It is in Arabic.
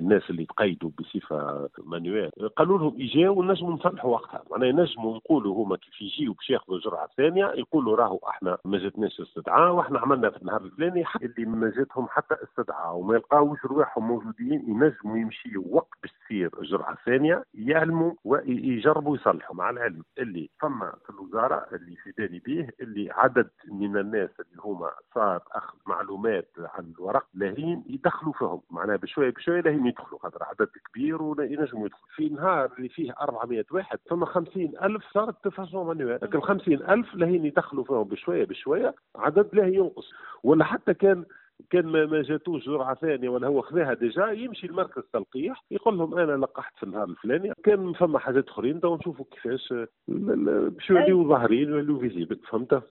الناس اللي تقيدوا بصفه مانويل قالوا لهم يجيو ونجموا نصلحوا وقتها، معناها ينجموا يقولوا هما كيف يجيو باش ياخذوا جرعه ثانيه يقولوا راهو احنا ما جاتناش استدعاء واحنا عملنا في النهار الفلاني، اللي ما جاتهم حتى استدعاء وما يلقاوش رواحهم موجودين ينجموا يمشيوا وقت باش تصير جرعه ثانيه يعلموا ويجربوا يصلحوا، مع العلم اللي فما في الوزاره اللي في بالي به اللي عدد من الناس اللي هما صار اخذ معلومات عن الورق لاهين يدخلوا فيهم، معناها بشويه بشويه لاهين يدخلوا، خاطر عدد كبير وينجموا يدخلوا في نهار اللي فيه 400 واحد ثم 50,000 صارت تفاصيل مانوال، لكن 50,000 لاهين يدخلوا فيهم بشويه بشويه عدد لاهي ينقص، ولا حتى كان ما جاتوش جرعه ثانيه ولا هو خذاها ديجا يمشي المركز تلقيح يقول لهم انا لقحت في النهار الفلاني، كان فما حاجات اخرين تو نشوفوا كيفاش باش يوليو ظاهرين يوليو فيزيبل، فهمت؟